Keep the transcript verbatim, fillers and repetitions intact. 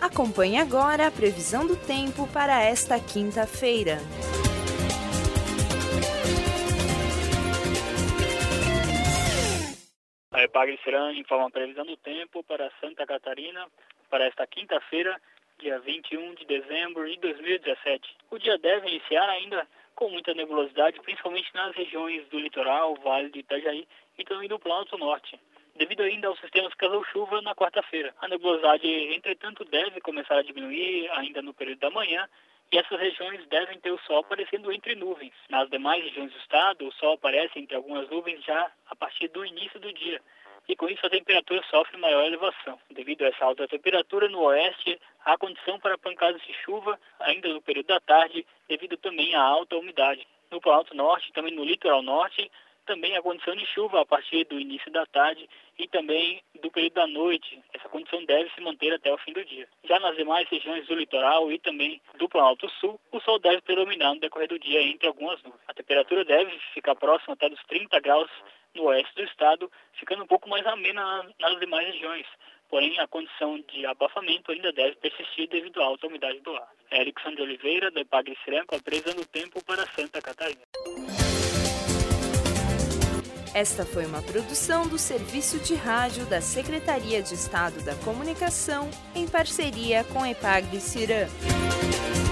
Acompanhe agora a previsão do tempo para esta quinta-feira. A Epagre Ciran informa a previsão do tempo para Santa Catarina para esta quinta-feira, dia vinte e um de dezembro de dois mil e dezessete. O dia deve iniciar ainda com muita nebulosidade, principalmente nas regiões do litoral, Vale do Itajaí e também do Planalto Norte, devido ainda aos sistemas que causam chuva na quarta-feira. A nebulosidade, entretanto, deve começar a diminuir ainda no período da manhã, e essas regiões devem ter o sol aparecendo entre nuvens. Nas demais regiões do estado, o sol aparece entre algumas nuvens já a partir do início do dia, e com isso a temperatura sofre maior elevação. Devido a essa alta temperatura, no oeste, há condição para pancadas de chuva ainda no período da tarde, devido também à alta umidade. No Planalto Norte, também no litoral norte, também a condição de chuva a partir do início da tarde e também do período da noite. Essa condição deve se manter até o fim do dia. Já nas demais regiões do litoral e também do Planalto Sul, o sol deve predominar no decorrer do dia entre algumas nuvens. A temperatura deve ficar próxima até dos trinta graus no oeste do estado, ficando um pouco mais amena nas demais regiões. Porém, a condição de abafamento ainda deve persistir devido à alta umidade do ar. Erickson de Oliveira, da Epagre Ciran, com a previsão do tempo para Santa Catarina. Esta foi uma produção do Serviço de Rádio da Secretaria de Estado da Comunicação, em parceria com a Epagre Ciran.